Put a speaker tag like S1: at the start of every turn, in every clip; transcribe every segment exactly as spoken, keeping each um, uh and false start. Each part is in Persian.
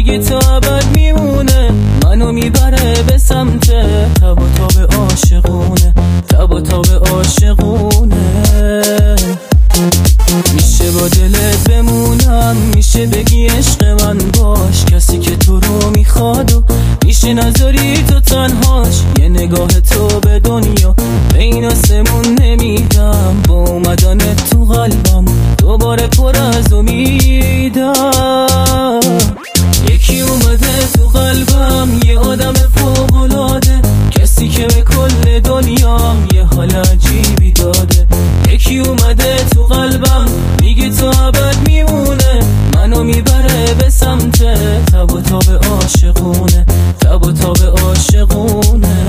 S1: میگه تا ابد میمونه، منو میبره به سمت تب و تاب عاشقونه، تب و تاب عاشقونه. میشه با دلت بمونم، میشه بگی عشق من باش، کسی که تو رو میخواد و میشه نذاری تو تنهاش. یه نگاه تو به دنیا بین آسمون نمیدم، با اومدن تو قلبم دوباره پر از امیدم. یکی اومده تو قلبم، یه آدم فوق‌العاده، کسی که به کل دنیام یه حال عجیبی داده. یکی اومده تو قلبم میگه تا ابد میمونه، منو میبره به سمت تب و تاب عاشقونه، تب و تاب عاشقونه.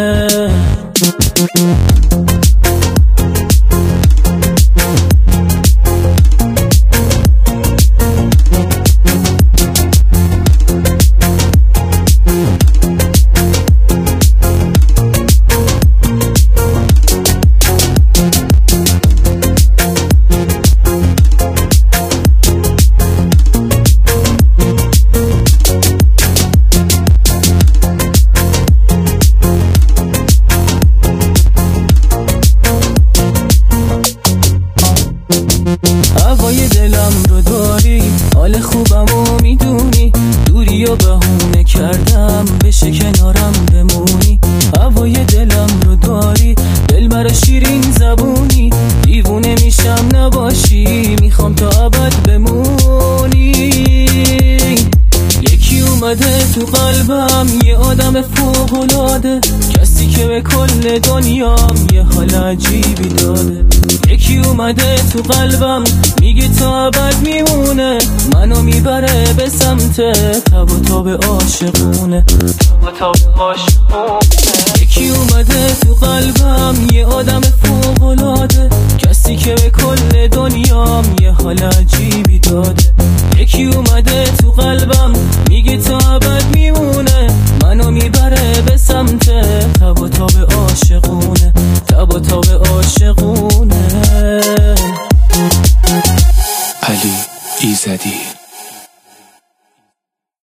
S1: هوای دلم رو داری، حال خوبم و میدونی، دوری و بهونه کردم بشه کنارم بمونی. هوای دلم رو داری، دل برا شیرین زبونی، دیوونه میشم نباشی، میخوام تا ابد بمونی. یکی اومده تو قلبم، یه آدم فوق‌العاده، کسی که به کل دنیام یه حال عجیبی داده. یکی اومده تو قلبم میگه تا ابد میمونه، منو میبره به سمت تب و تاب عاشقونه، تب و تاب عاشقونه. یکی اومده تو قلبم، یه آدم فوق‌العاده، کسی که به کل دنیام یه حال عجیبی داده. یکی اومده تو قلبم